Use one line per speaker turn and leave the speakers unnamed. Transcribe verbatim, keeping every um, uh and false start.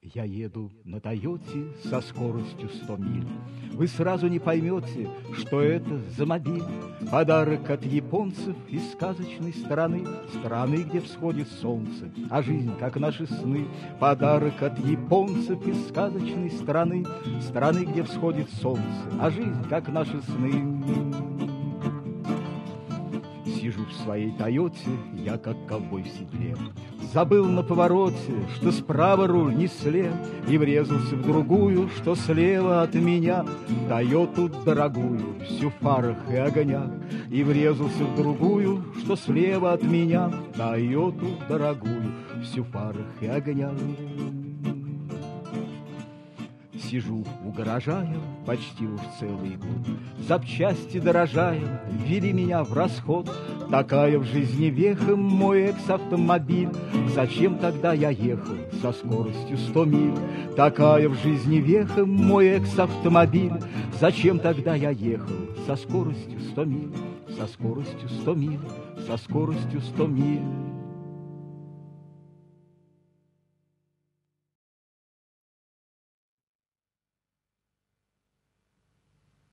Я еду на Тойоте со скоростью сто миль. Вы сразу не поймете, что это за мобиль. Подарок от японцев из сказочной страны, страны, где всходит солнце, а жизнь, как наши сны. Подарок от японцев из сказочной страны, страны, где всходит солнце, а жизнь, как наши сны. Сижу в своей Тойоте, я как ковбой в седле. Забыл на повороте, что справа руль не слеп, и врезался в другую, что слева от меня, Тойоту дорогую, всю в фарах и огнях. И врезался в другую, что слева от меня, Тойоту дорогую, всю в фарах и огнях. Сижу у гаража я почти уж целый год, запчасти дорожая ввели меня в расход. Такая в жизни веха мой экс-автомобиль. Зачем тогда я ехал со скоростью сто миль? Такая в жизни веха мой экс-автомобиль. Зачем тогда я ехал со скоростью сто миль? Со скоростью сто миль, со скоростью сто миль.